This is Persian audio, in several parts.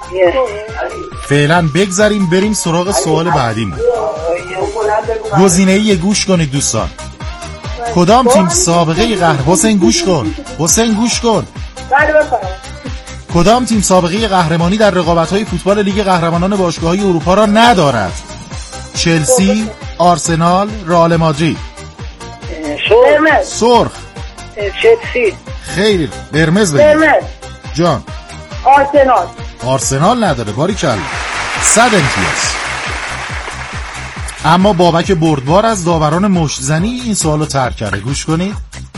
فعلا بگذاریم بریم سراغ سوال بعدیمون. گزینه‌ای گوش کنید دوستان. کدام تیم سابقه حسین گوش کن. کدام تیم سابقه قهرمانی در رقابت‌های فوتبال لیگ قهرمانان باشگاه‌های اروپا را ندارد؟ چلسی، آرسنال، رئال مادرید. سرخ. چلسی. خیر، قرمز بگید. جان. آرسنال نداره. باریکلا. 100 امتیاز. اما بابک بردبار از داوران مشت‌زنی این سوالو ترک کرده. گوش کنید.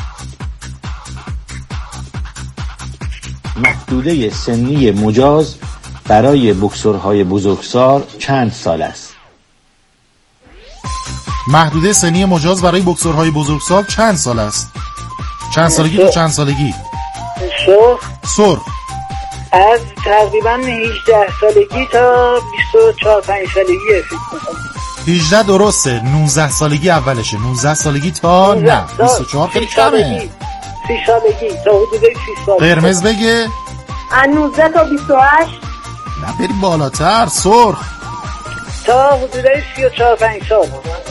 محدوده سنی مجاز برای بوکسورهای بزرگسال چند سال است؟ محدوده سنی مجاز برای بوکسورهای بزرگسال چند سال است؟ چند سالگی تو چند سالگی؟ سرخ. از تقریبا 18 سالگی تا 24-25 سالگی فکر کنم. 18 درسته. 19 سالگی اولشه. 19 سالگی تا نه 24 خیلی کمه. 30 سالگی تا حدود 30 سال. قرمز بگه. 19 تا 28. نه بریم بالاتر. سرخ. تا حدود 34-25 سال.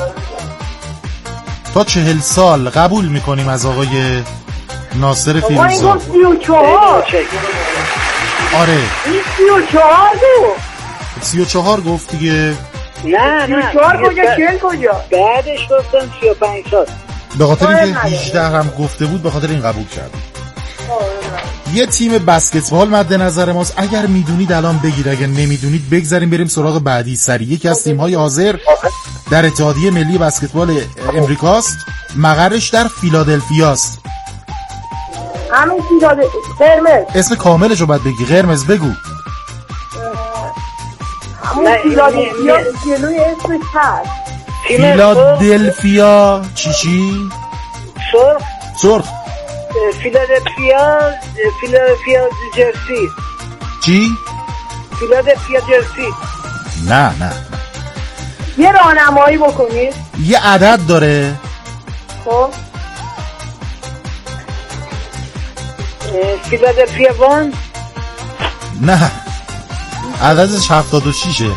تا 40 سال قبول میکنیم از آقای ناصر فیروزا. این گفت 34. آره 34 گفت. 34 گفت دیگه. نه 34 کجا؟ بعدش گفتم 35 سال. به خاطر اینکه 18 هم گفته بود به خاطر این قبول کردم. یه تیم بسکتبال مد نظر ماست. اگر میدونید الان بگید، اگر نمیدونید بگذاریم بریم سراغ بعدی. سریع یکی از تیم‌های حاضر در اتحادیه ملی بسکتبال امریکاست. مقرش در فیلادلفیاست. همین قرمز. اسم کاملشو باید بگی. قرمز بگو. همون فیلادلفیا جلوی اسمش هست. فیلادلفیا چی؟ سرخ. فیلادلفیا جرسی. چی؟ فیلادلفیا جرسی. نه یه راهنمایی بکنید. یه عدد داره. خب فیلادلفیا وان. نه عددش 76ه.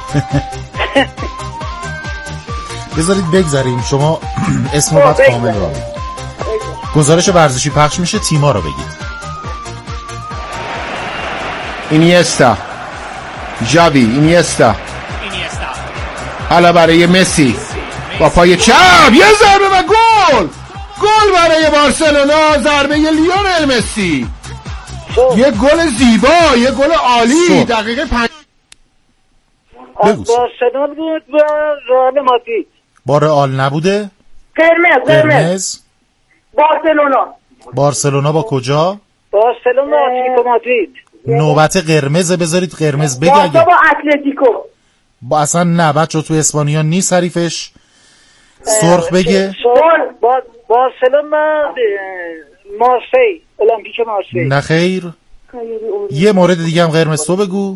بذارید بگذاریم. شما اسم و بعد کامل رو بگید. گزارش ورزشی پخش میشه. تیما رو بگید. اینیستا، ژاوی، اینیستا. حالا برای مسی با پای چپ یه ضربه و گل برای بارسلونا. ضربه لیونل مسی. یه گل زیبا، یه گل عالی. دقیقه 5 بارسلونا بود با رئال مادرید. با رئال نبوده؟ قرمز. بارسلونا با کجا؟ بارسلونا اتلتیکو مادرید. نوبت قرمز. بذارید قرمز بگه. با اتلتیکو. با اصلا نه بچه تو اسپانیا نیست حریفش. سرخ بگه. بارسلونا مارسی، المپیک مارسی. نه خیر. یه مورد دیگه هم قرمز تو بگو.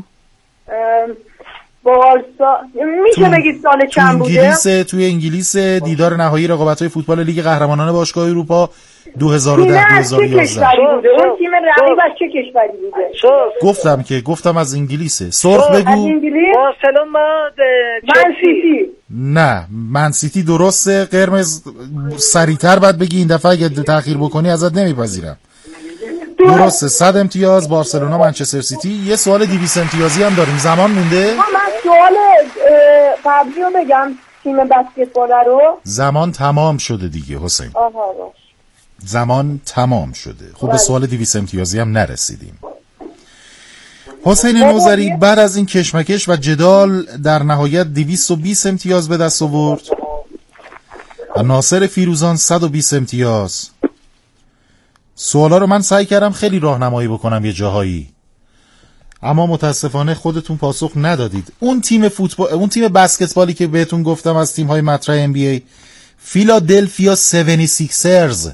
میشه بگید سال چند بوده؟ توی انگلیس دیدار نهایی رقابت‌های فوتبال لیگ قهرمانان باشگاه اروپا 2010-2011. اون تیم رقیبش چه کشوری بوده؟ گفتم از انگلیسه. سرخ بگو. از انگلیس؟ بارسلونا منسیتی. نه منسیتی درسته. قرمز سریعتر باید بگی این دفعه. اگه تأخیر بکنی ازت نمیپذیرم. درسته. 100 امتیاز. بارسلونا منچستر سیتی. یه سوال 200 امتیازی هم داریم. زمان مونده. من سوال قبلی رو بگم. تیم بسکتبال رو زمان تمام شده دیگه حسین. زمان تمام شده. خب به سوال 200 امتیازی هم نرسیدیم. حسین نوذری بعد از این کشمکش و جدال در نهایت 220 امتیاز به دست آورد. و ناصر فیروزان 120 امتیاز. سوالا رو من سعی کردم خیلی راهنمایی بکنم یه جاهایی، اما متاسفانه خودتون پاسخ ندادید. اون تیم بسکتبالی که بهتون گفتم از تیم‌های مطرح NBA، فیلادلفیا 76ers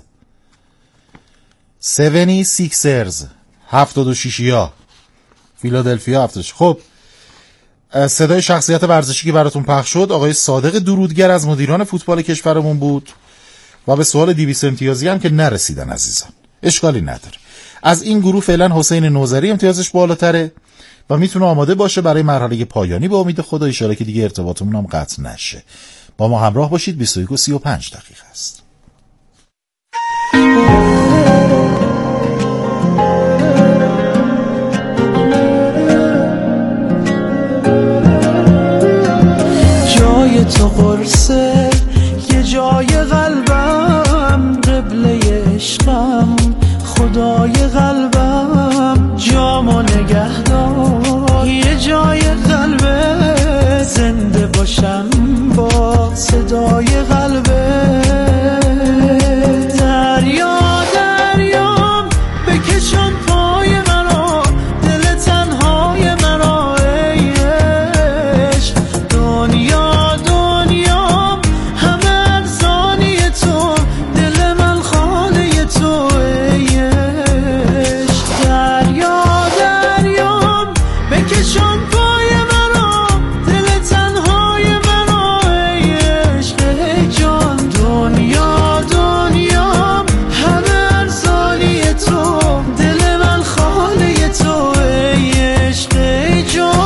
76 فیلادلفیا 76. خب صدای شخصیت ورزشی که براتون پخش شد آقای صادق درودگر از مدیران فوتبال کشورمون بود و به سوال 200 امتیازی هم که نرسیدن عزیزان. اشکالی نداره. از این گروه فعلا حسین نوذری امتیازش بالاتره. و میتونه آماده باشه برای مرحله پایانی. به امید خدا ان شاءالله که دیگه ارتباطمون هم قطع نشه. با ما همراه باشید. 21 و 35 دقیقه است. جای تو قرصه، یه جای قلبم، قبله عشقم، خدای قلبم، جامو نگه دار، یه جای قلبه، زنده باشم با صدای قلبه. دریا دریام بکشان پای مرا، دل تنهای مرا، ای عشق. دنیا دنیام همه افسانه تو، دل من خانه تو، ای عشق. دریا دریام بکشان پای مرا، دل تنهای مرا، ای عشق، ای جان. دنیا دنیام همه افسانه تو، دل من خانه تو، ای عشق، ای جان.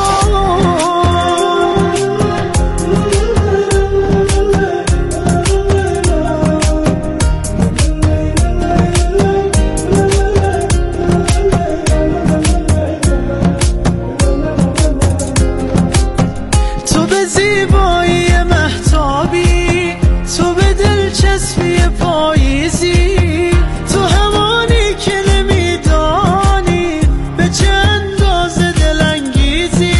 تو به زیبایی مهتابی، تو به دلچسبی پاییزی، تو همانی که نمیدانی به چه اندازه دلانگیزی.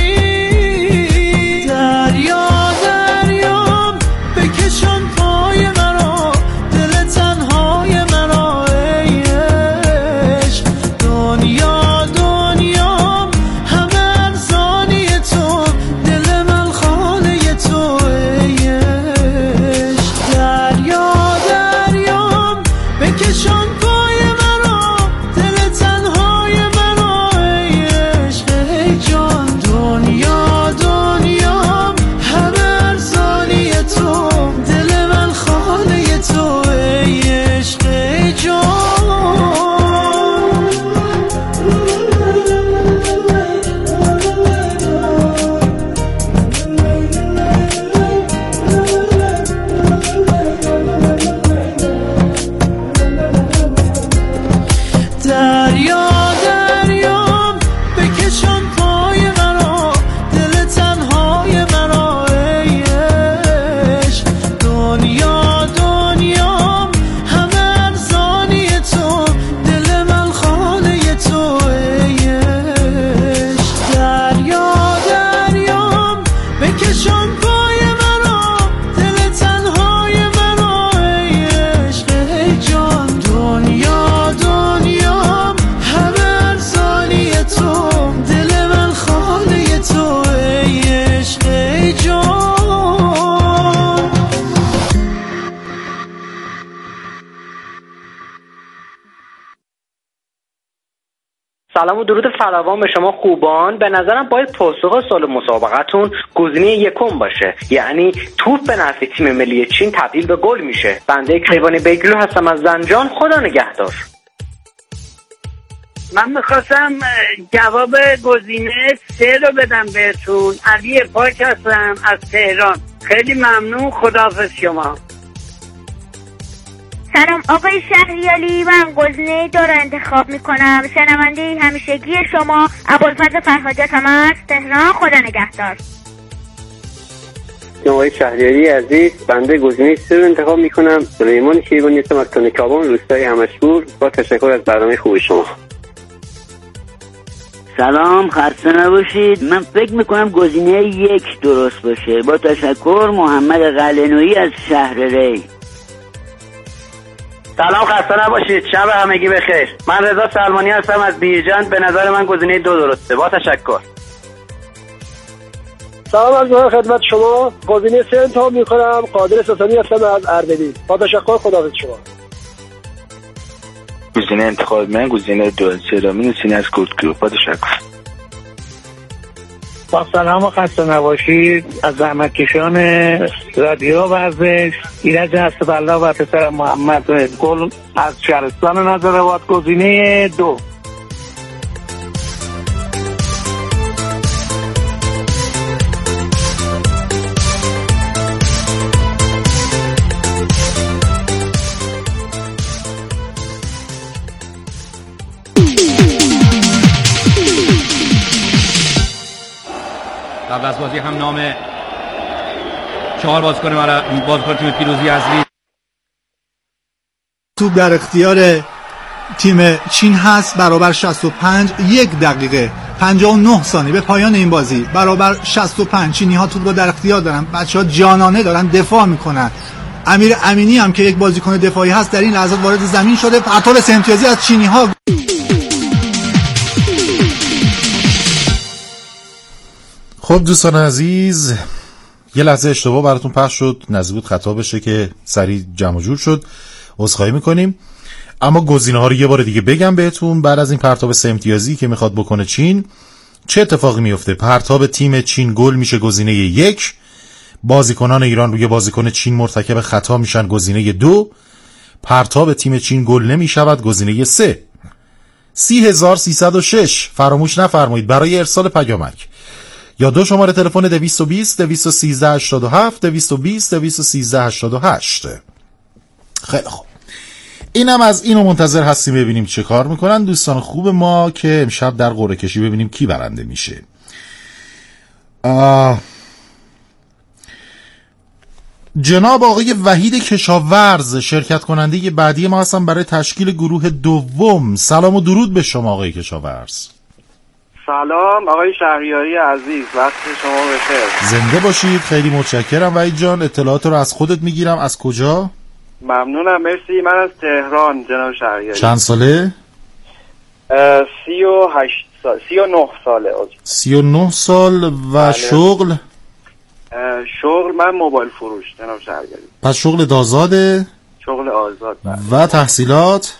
دریا دریام بکشان پای مرا، دل تنهای مرا، ای عشق. دنیا دنیام همه افسانه تو، دل من خانه تو، ای عشق. دریا دریام بکشان پای مرا، دل تنهای مرا، ای عشق، ای جان. دنیا دنیام همه افسانه تو، دل من خانه تو، ای عشق، ای جان. دریا دریام بکشان پای مرا، دل تنهای مرا، ای عشق. دنیا دنیام همه افسانه تو، دل من خانه تو، ای عشق. دریا دریام بکشان پای مرا، دل تنهای مرا، ای عشق، ای جان. دنیا دنیام همه افسانه تو، دل من خانه تو، ای عشق، ای جان. سلام و درود فراوان به شما خوبان. به نظرم باید پاسخ سال مسابقتون گزینه یکم باشه، یعنی توپ به نفع تیم ملی چین تبدیل به گل میشه. بنده کیوان بیگلو هستم از زنجان. خدا نگهدار. من میخواستم جواب گزینه 3 رو بدم بهتون. علی پاک هستم از تهران. خیلی ممنون. خداحافظ شما. سلام آقای شهریاری، من گزینه 2 رو انتخاب میکنم. شنونده همیشگی شما ابوالفضل فرهادی‌ام از تهران. خدا نگهدار. آقای شهریاری عزیز، بنده گزینه 3 رو انتخاب میکنم. سلیمان شیبانی هستم از تنکابان، روستای همشپور. با تشکر از برنامه خوب شما. سلام، خسته نباشید. من فکر میکنم گزینه 1 درست باشه. با تشکر، محمد قلعه‌نویی از شهر ری. سلام، خسته نباشید. شب همگی بخیر. من رضا سلمانی هستم از بیرجند. به نظر من گزینه 2 درسته. با تشکر. سلام عرض می‌کنم خدمت شما. گزینه 3 انتخاب میکنم. قادر ساسانی هستم از اردبیل. با تشکر. خداحافظ شما. گزینه انتخاب من گزینه 2 سلامین سینه از گردگو. با تشکر. با سلام و خسته نباشید. از زحمتکشان رادیو ورزش ایرج حسب‌الله و پسر محمد گل از شهرستان ناظرآباد. گزینه 2. قبل از بازی هم نام 4 بازیکن تیم پیروزی از لیگ. توپ در اختیار تیم چین هست برابر 65 1 دقیقه 59 ثانیه به پایان این بازی برابر 65 چینی ها توپ رو در اختیار دارن. بچه‌ها جانانه دارن دفاع میکنن. امیر امینی هم که یک بازیکن دفاعی هست در این لحظات وارد زمین شده. پرتاب سه امتیازی از چینی ها. خب دوستان عزیز، یه لحظه اشتباه براتون پخش شد، نزدیک بود خطا بشه که سریع جمع جور شد، عذرخواهی میکنیم. اما گزینه‌ها رو یه بار دیگه بگم بهتون. بعد از این پرتاب سه امتیازی که میخواد بکنه چین، چه اتفاقی میفته؟ پرتاب تیم چین گل میشه گزینه 1، بازیکنان ایران روی بازیکن چین مرتکب خطا میشن گزینه 2، پرتاب تیم چین گل نمیشود گزینه 3. 30306 فراموش نفرمایید برای ارسال پیامک یا 2 شماره تلفن 220 213 87 220 213 88. خیلی خوب، اینم از اینو منتظر هستیم ببینیم چه کار میکنن دوستان خوب ما که امشب در قرعه کشی ببینیم کی برنده میشه. جناب آقای وحید کشاورز شرکت کننده بعدی ما هستن برای تشکیل گروه دوم. سلام و درود به شما آقای کشاورز. سلام آقای شهریاری عزیز، وقت شما بخیر. زنده باشید. خیلی متشکرم وحید جان. اطلاعات رو از خودت میگیرم. از کجا؟ ممنونم، مرسی. من از تهران جناب شهریاری. چند ساله؟ 38 سال 39 ساله. 39 سال. و بله. شغل من موبایل فروش جناب شهریاری. پس شغل آزاده؟ شغل آزاد. بله. و تحصیلات؟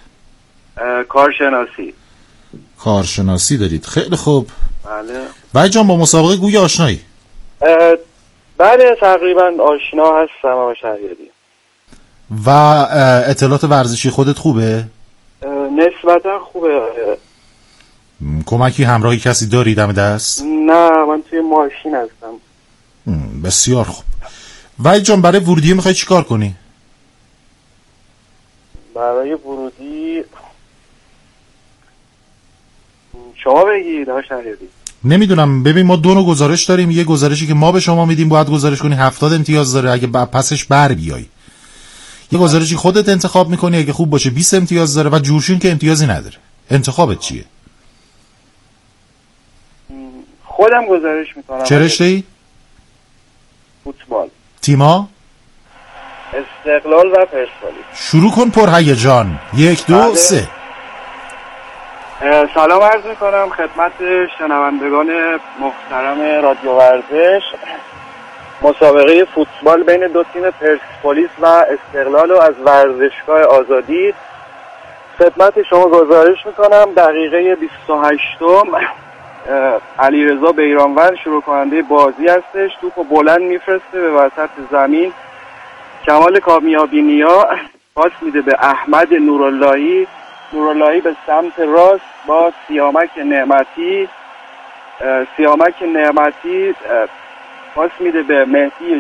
کارشناسی دارید. خیلی خوب. بله. وحید جان با مسابقه گوی آشنایی؟ بله تقریبا آشنا هستم آقای شهریاری. و اطلاعات ورزشی خودت خوبه؟ نسبتا خوبه. کمکی همراهی کسی داری دم دست؟ نه من توی ماشین هستم. بسیار خوب. وحید جان برای ورودی میخوای چی کار کنی؟ برای ورودی شما بگید آقای شهریاری. نمیدونم، ببین ما 2 نوع گزارش داریم. یه گزارشی که ما به شما میدیم باید گزارش کنی 70 امتیاز داره اگه پسش بر بیای. یه گزارشی خودت انتخاب میکنی اگه خوب باشه 20 امتیاز داره و جورشین که امتیازی نداره. انتخابت چیه؟ خودم گزارش میکنم. چه رشته‌ای؟ فوتبال. تیما؟ استقلال و پرسپولیس. شروع کن پرهیجان. 1 2 3. سلام عرض میکنم خدمت شنوندگان محترم رادیو ورزش. مسابقه فوتبال بین 2 تیم پرسپولیس و استقلال رو از ورزشگاه آزادی خدمت شما گزارش میکنم. دقیقه 28م علیرضا بیرانوند شروع کننده بازی هستش. توپو بلند میفرسته به وسط زمین. کمال کامیابی نیا پاس میده به احمد نوراللهی به سمت راست با سیامک نعمتی پاس میده به مهدی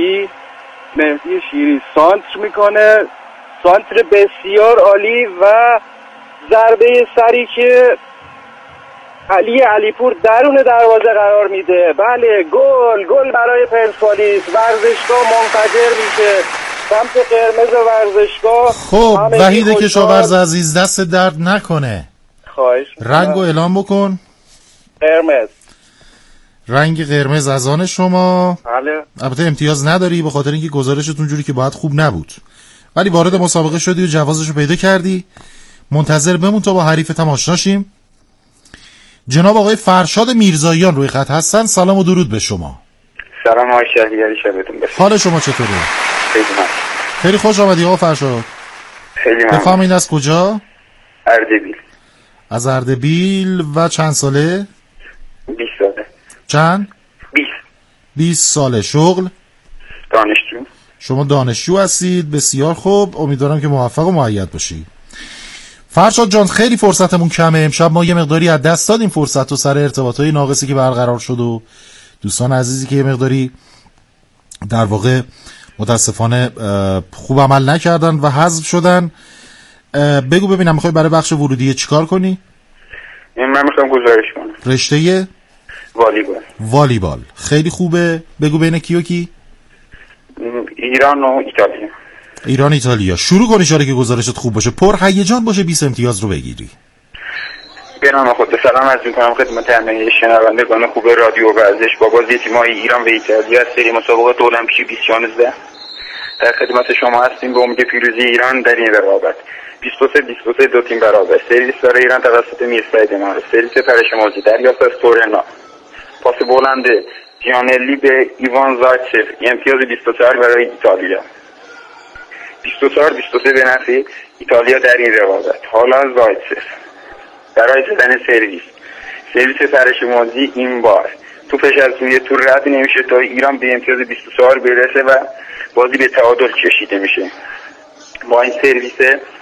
شیری سانتر میکنه. سانتر بسیار عالی و ضربه سری که علیپور درون دروازه قرار میده. بله گل برای پرسپولیس. ورزشگاه منفجر میشه سمت قرمز ورزشگاه. خب وحید کشاورز عزیز دست درد نکنه. خواهش میکنم. رنگو اعلام بکن. قرمز. رنگ قرمز از آن شما. بله. البته امتیاز نداری به خاطر اینکه گزارشتون جوری که باید خوب نبود، ولی وارد مسابقه شدی و جوازشو پیدا کردی. منتظر بمون تا با حریفت هم آشنا شیم. جناب آقای فرشاد میرزاییان روی خط هستن. سلام و درود به شما. سلام آقای شهریاری، شبتون بخیر. حال شما چطوره؟ خیلی خوش آمدی آقا فرشاد. خیلی ممنون. بفرمایید از کجا؟ اردبیل. از اردبیل. و چند ساله؟ 20 ساله. چند؟ 20 ساله. شغل؟ دانشجو. شما دانشجو هستید. بسیار خوب، امیدوارم که موفق و مؤید باشی. فرشاد جان خیلی فرصتمون کمه. امشب ما یه مقداری از دست دادیم فرصت و سر ارتباطای ناقصی که برقرار شد و دوستان عزیزی که یه مقداری در واقع متاسفانه خوب عمل نکردن و حذف شدن. بگو ببینم میخوای برای بخش ورودی چیکار کنی؟ من میخوام گزارش کنم. رشته والیبال. خیلی خوبه. بگو بین کی و کی؟ ایران و ایتالیا. ایران ایتالیا. شروع کن اشاره که گزارشت خوب باشه، پر هیجان باشه، 20 امتیاز رو بگیری. به نام خدا سلام عرض می‌کنم خدمت همه شنوندگان خوب رادیو ورزش. با بازی تیم‌های ایران و ایتالیا از سری مسابقات المپیک 2016 در خدمت شما هستیم به امید پیروزی ایران در این رقابت. 23 دو تیم برابر. سرویس برای ایران توسط میرساید مارو، سرویس پرشموزی دریافت از تورنا، پاس بلند جیانلی به ایوان زایتسف، امتیاز 24 برای ایتالیا. 24-23 به نفع ایتالیا در این رقابت. حالا زایتسف برای زدن سرویس پرشموزی این بار توپش از روی تو رد نمیشه تا ایران به امتیاز 24 برسه و بازی به تعادل کشیده میشه. با این سرویس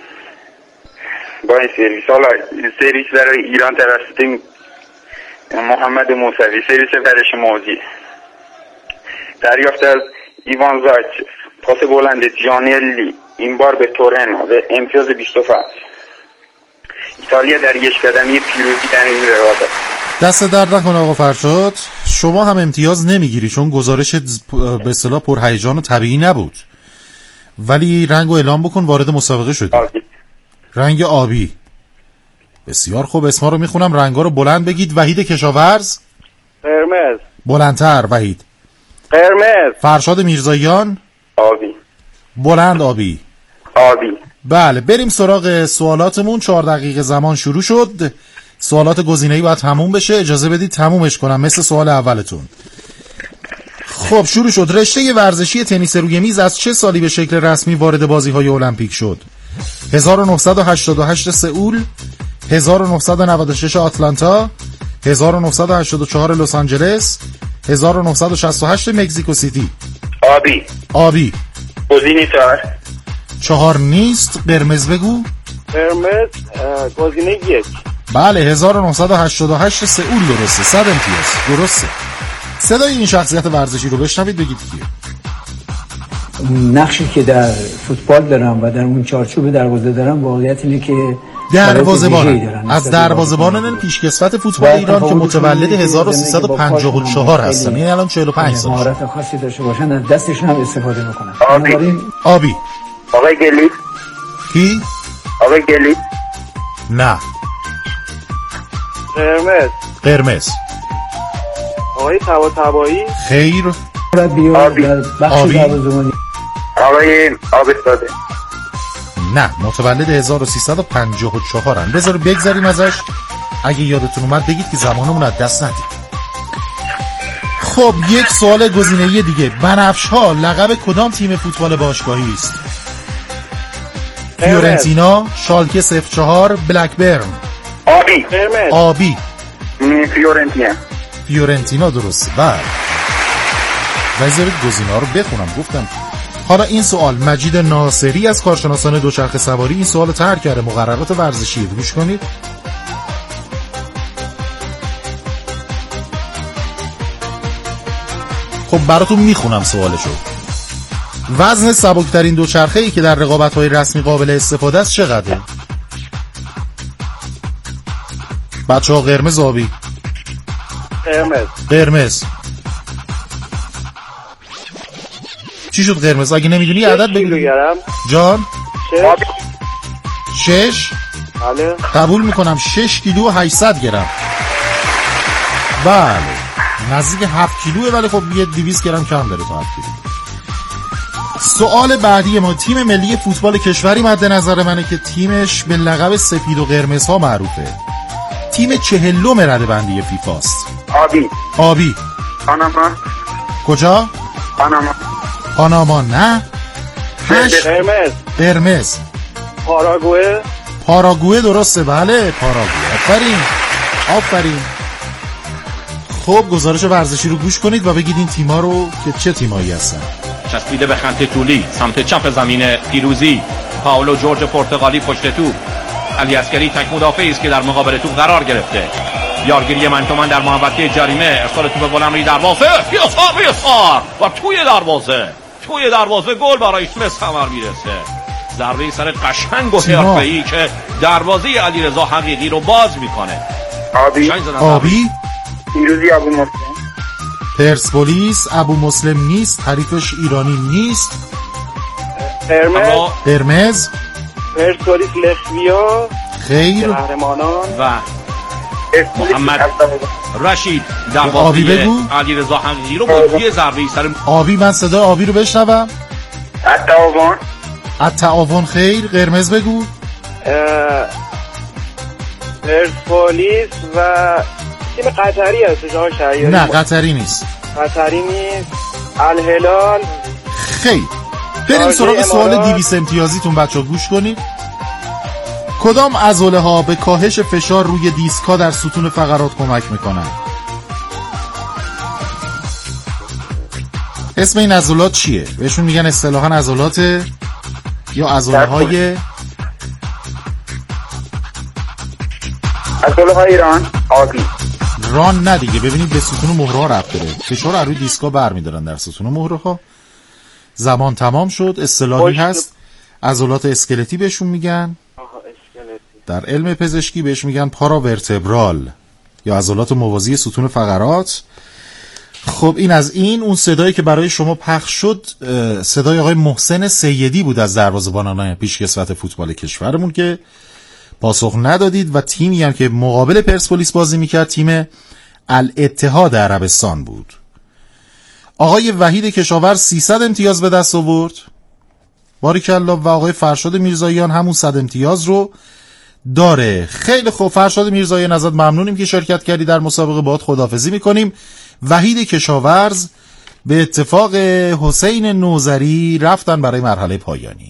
حالا سرویس برای ایران توسط محمد موسوی، سرویس پرشموزی دریافت از ایوان زایتسف، پاس بلند جانیلی این بار به تورنو و امتیاز 25. ایتالیا در یک قدمی پیروزی در این رقابت. دست درد نکنه آقا فرشاد، شما هم امتیاز نمیگیری چون گزارش به اصطلاح پرهیجان و طبیعی نبود، ولی رنگو اعلام بکن وارد مسابقه شدی. رنگ آبی. بسیار خوب، اسما رو میخونم، رنگا رو بلند بگید. وحید کشاورز. قرمز. بلندتر وحید. قرمز. فرشاد میرزاییان. آبی. بلند آبی. آبی. بله، بریم سراغ سوالاتمون. 4 دقیقه زمان شروع شد. سوالات گزینه‌ای باید تموم بشه، اجازه بدید تمومش کنم مثل سوال اولتون. خب شروع شد. رشته ورزشی تنیس روی میز از چه سالی به شکل رسمی وارد بازی‌های المپیک شد؟ 1988 سئول، 1996 آتلانتا، 1984 لس آنجلس، 1968 مکزیکو سیتی. آبی. گزینه 4 نیست. قرمز بگو. قرمز گزینه 1. بله 1988 سئول درسته. 100 امتیاز. درسته. صدای این شخصیت ورزشی رو بشنوید بگید کیه. نقشی که در فوتبال دارم و در اون چارچوب دروازه دارم واقعیت اینه که دروازه‌بان از دروازه‌بانان پیشکسوت فوتبال ایران که متولد 1354 هستن، یعنی الان 45 سال. مهارت خاصی داشته باشن از دستشون هم استفاده میکنن. آبی. آقای گلی. کی؟ آقای گلی. نه. قرمز. آقای طباطبایی. خیر. آبی. آقای آبستاده. نه، متولد 1354 هن. بذار بگذاریم ازش، اگه یادتون اومد بگید که زمانمون از دست ندید. خب یک سوال گزینه‌ای دیگه. بنفش‌ها لقب کدام تیم فوتبال باشگاهی است؟ فیورنتینا، شالکه 04، بلکبرن. آبی. فیورنتینا درسته. بله. بذارید گزینه‌ها رو بخونم. گفتم حالا این سوال مجید ناصری از کارشناسان دوچرخه سواری این سوال رو طرح کرده. مقررات ورزشی گوش کنید. خب براتون میخونم سوالشو. وزن سبکترین دوچرخه‌ای که در رقابت‌های رسمی قابل استفاده است چقدره؟ بچه‌ها قرمز آبی. قرمز. چی شد قرمز؟ اگه نمیدونی عدد بگو. جان 6. بله قبول میکنم. 6 کیلو و 800 گرم. بله نزدیک 7 کیلوه، ولی خب یه 200 گرم کم داره تا 7 کیلو. سوال بعدی ما، تیم ملی فوتبال کشوری مد نظر منه که تیمش به لقب سفید و قرمز ها معروفه. تیم 40م رده‌بندی فیفاست. آبی. پاناما. کجا؟ پاناما نه. 8 قرمز. پاراگوئه درسته. بله پاراگوئه. آفرین. خب گزارش ورزشی رو گوش کنید و بگید این تیما رو که چه تیمایی هستن. چسبیده به خط طولی سمت چپ زمین پیروزی، پاولو جورج پرتغالی پشت توپ، علی عسکری تک مدافعی است که در مقابل توپ قرار گرفته. یارگیری من تو من در محوطه جریمه، ارسال توپ بلند روی دروازه، یسار و توی دروازه گل برای اسم ثمر میرسه. ضربه سر قشنگ و حرفه‌ای که دروازه علیرضا حقیقی رو باز میکنه. آبی پیروزی ابو مسلم. پرسپولیس ابو مسلم نیست، حریفش ایرانی نیست. قرمز پرسپولیس لخویا خیر. قهرمانان و محمد رشید در بازی علیرضا حقیقی رو با یه ضربه سر آبی. من صدای آبی رو بشنوم. التعاون خیر. قرمز بگو. پرسپولیس و تیم قطری هست جای شهریاری. نه قطری نیست. الهلال خیر. بریم سراغ سوال 200 امتیازیتون بچه ها، گوش کنید. کدام عضله ها به کاهش فشار روی دیسکا در ستون فقرات کمک میکنن؟ اسم این عضلات چیه؟ بهشون میگن اصطلاحاً عضلات یا عضله های ایران آبی ران نه دیگه. ببینید به ستون مهره ها ربط داره. فشار روی دیسکا برمیدارن در ستون مهره ها. زمان تمام شد. اصطلاحی هست عضلات اسکلتی بهشون میگن. در علم پزشکی بهش میگن پاراورتبرال یا عضلات موازی ستون فقرات. خب این از این. اون صدایی که برای شما پخش شد صدای آقای محسن سیدی بود از دروازه‌بانان پیشکسوت فوتبال کشورمون که پاسخ ندادید و تیمی هم که مقابل پرسپولیس بازی میکرد تیم الاتحاد عربستان بود. آقای وحید کشاورز 300 امتیاز به دست آورد. باریکالله. و آقای فرشاد میرزاییان همون 100 امتیاز رو داره. خیلی خوب فرشاد میرزاییان ازت ممنونیم که شرکت کردی در مسابقه. باهات خداحافظی میکنیم. وحید کشاورز به اتفاق حسین نوذری رفتن برای مرحله پایانی.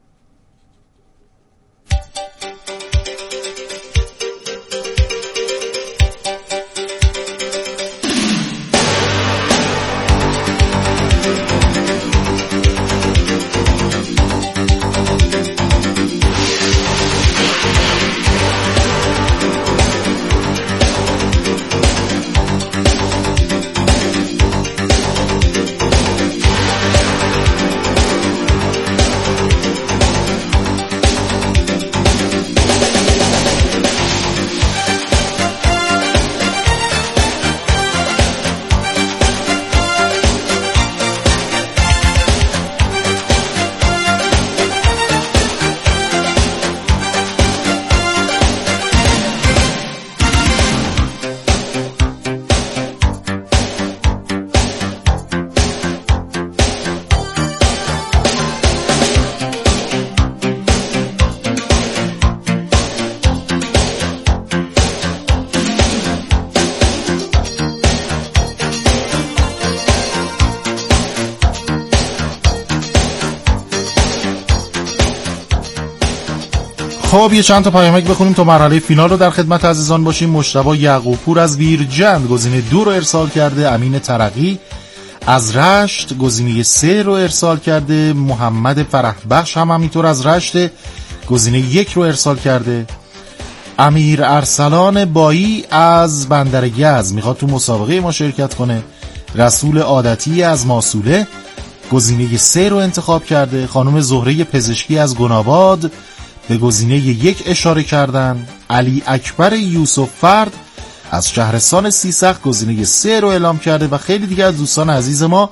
خب یه چند تا پیامک بخونیم تا مرحله فینال رو در خدمت عزیزان باشیم. مجتبی یعقوبپور از ویرجند گزینه 2 رو ارسال کرده. امین ترقی از رشت گزینه 3 رو ارسال کرده. محمد فرحبخش هم همینطور از رشت گزینه 1 رو ارسال کرده. امیر ارسلان بایی از بندر یزد میخواد تو مسابقه ما شرکت کنه. رسول عادتی از ماسوله گزینه 3 رو انتخاب کرده. خانم زهره پزشکی از گناباد به گزینه 1 اشاره کردن. علی اکبر یوسف فرد از شهرستان سیسخ گزینه 3 رو اعلام کرده و خیلی دیگه از دوستان عزیز ما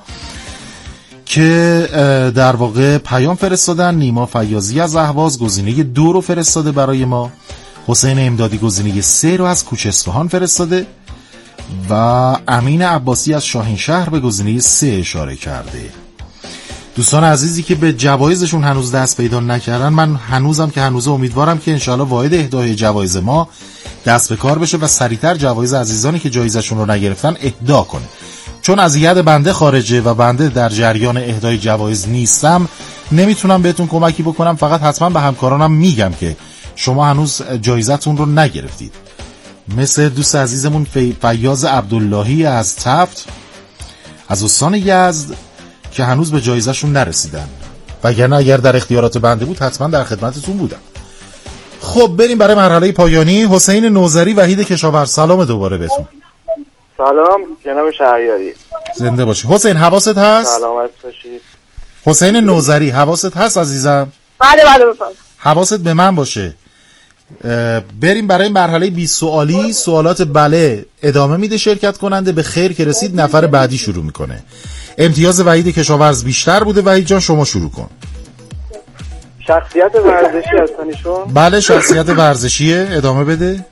که در واقع پیام فرستادن. نیما فیاضی از اهواز گزینه 2 رو فرستاده برای ما. حسین امدادی گزینه 3 رو از کوچه اصفهان فرستاده و امین عباسی از شاهین شهر به گزینه 3 اشاره کرده. دوستان عزیزی که به جوایزشون هنوز دست پیدا نکردن، من هنوزم که هنوز امیدوارم که انشاءالله واحد اهدای جوایز ما دست به کار بشه و سریعتر جوایز عزیزانی که جایزشون رو نگرفتن اهدا کنه، چون از ید بنده خارجه و بنده در جریان اهدای جوایز نیستم، نمیتونم بهتون کمکی بکنم. فقط حتما به همکارانم میگم که شما هنوز جایزتون رو نگرفتید. مثل دوست عزیزمون فیاض عبداللهی از تفت از استان یزد که هنوز به جایزه‌شون نرسیدن، وگرنه اگر در اختیارات بنده بود حتما در خدمتتون بودم. خب بریم برای مرحله پایانی. حسین نوذری وحید کشاورز، سلام دوباره بهتون. سلام جناب شهریاری، زنده باشی. حسین حواست هست؟ سلامت باشید. حسین نوذری حواست هست عزیزم؟ بله بفرمایید. حواست به من باشه. بریم برای مرحله 20 سوالی. سوالات بله ادامه میده شرکت کننده، به خیر که رسید نفر بعدی شروع میکنه. امتیاز وحید کشاورز بیشتر بوده. وحید جان شما شروع کن. شخصیت ورزشی هستن ایشون؟ بله شخصیت ورزشیه، ادامه بده.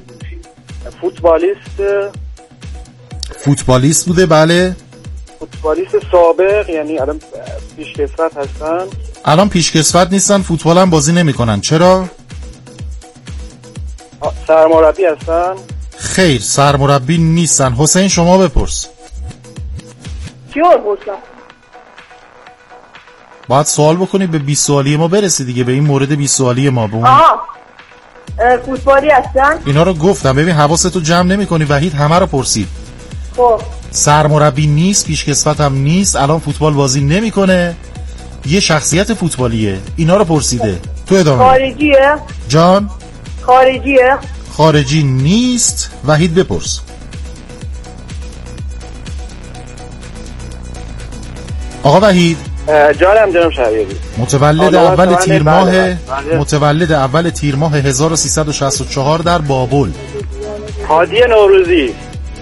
فوتبالیست بوده. بله فوتبالیست سابق، یعنی الان پیشکسوت هستن؟ الان پیشکسوت نیستن، فوتبال هم بازی نمیکنن. چرا؟ سرمربی هستن؟ خیر سرمربی نیستن. حسین شما بپرس. کیو بپرسم؟ باید سوال بکنی به 20 سوالی ما برسی دیگه، به این مورد 20 سوالی ما. فوتبالی هستن؟ اینا رو گفتم. ببین حواستو جمع نمی‌کنی. وحید همه رو پرسید. خب سرمربی نیست، پیشکسوت هم نیست، الان فوتبال بازی نمیکنه، یه شخصیت فوتبالیه. اینا رو پرسیده. تو ادامه. خارجیه؟ جان؟ خارجیه؟ خارجی نیست. وحید بپرس. آقا وحید. جانم شهریاری. متولد اول تیر ماه 1364 در بابل. هادی نوروزی.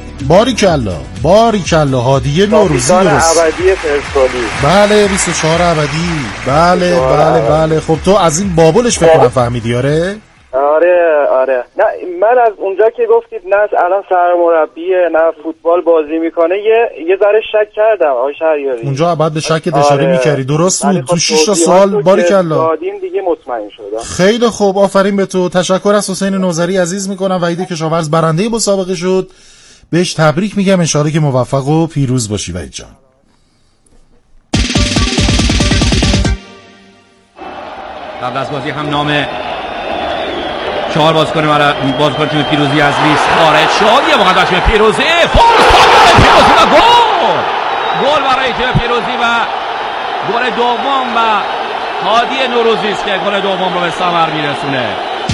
باریکلا هادی نوروزی. ابدی پرسپولیس. بله 24 ابدی. بله. خب تو از این بابلش فکر فهمیدی؟ آره. نه من از اونجا که گفتید نه الان سرمربیه نه فوتبال بازی میکنه یه ذره شک کردم آقای شهریاری. اونجا بعد به شکت اشاره میکردی. درست بود. تو 6 تا سوال باریکلا دادیم دیگه مطمئن شدم. خیلی خوب آفرین به تو. تشکر از حسین نوذری عزیز میکنم. وحید کشاورز برنده مسابقه شد. بهش تبریک میگم. ان شاءالله که موفق و پیروز باشی وحید جان. قبل از بازی هم نام 4 بازیکن تیم پیروزی از لیست خارج شد. یه موقع تیم پیروزی و گل برای تیم پیروزی و گل دوم و هادی نوروزی است که گل دوم رو به ثمر میرسونه.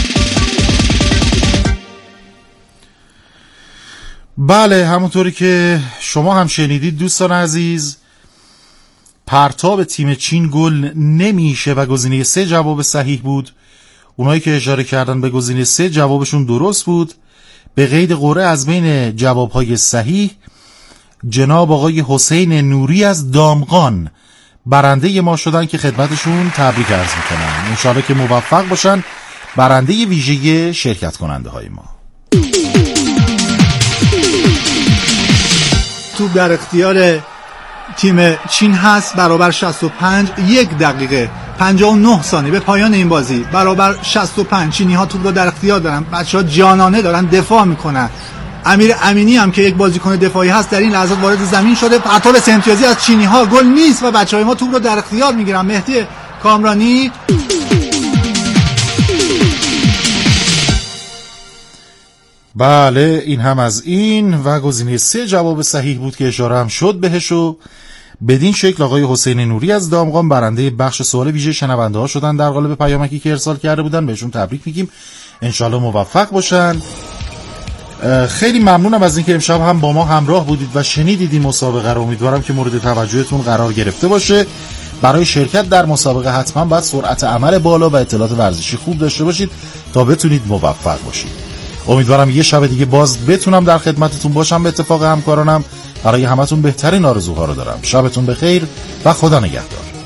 بله همونطوری که شما هم شنیدید دوستان عزیز، پرتاب تیم چین گل نمیشه و گزینه 3 جواب صحیح بود. اونایی که اشاره کردن به گزینه 3 جوابشون درست بود. به قید قرعه از بین جوابهای صحیح جناب آقای حسین نوری از دامغان برنده ما شدن که خدمتشون تبریک عرض میکنم. انشاءالله که موفق باشن. برنده ویژه شرکت کننده های ما. توپ در اختیار تیم چین هست. برابر 65 1 دقیقه 59 ثانیه به پایان این بازی. برابر 65 چینی ها توپ رو در اختیار دارن. بچه‌ها جانانه دارن دفاع میکنن. امیر امینی هم که یک بازیکن دفاعی هست در این لحظات وارد زمین شده. پرتاب 3 امتیازی از چینی ها گل نیست و بچهای ما توپ رو در اختیار میگیرن. مهدی کامرانی. بله این هم از این و گزینه 3 جواب صحیح بود که اشاره هم شد بهش. و بدین شکل آقای حسین نوری از دامغان برنده بخش سوال ویژه شنونده ها شدن در قالب پیامکی که ارسال کرده بودن. بهشون تبریک میگیم. انشالله موفق باشن. خیلی ممنونم از اینکه امشب هم با ما همراه بودید و شنیدید این مسابقه رو. امیدوارم که مورد توجهتون قرار گرفته باشه. برای شرکت در مسابقه حتما باید سرعت عمل بالا و اطلاعات ورزشی خوب داشته باشید تا بتونید موفق باشید. امیدوارم یه شب دیگه باز بتونم در خدمتتون باشم. به اتفاق همکارانم برای همتون بهترین آرزوها رو دارم. شبتون بخیر و خدا نگهدار.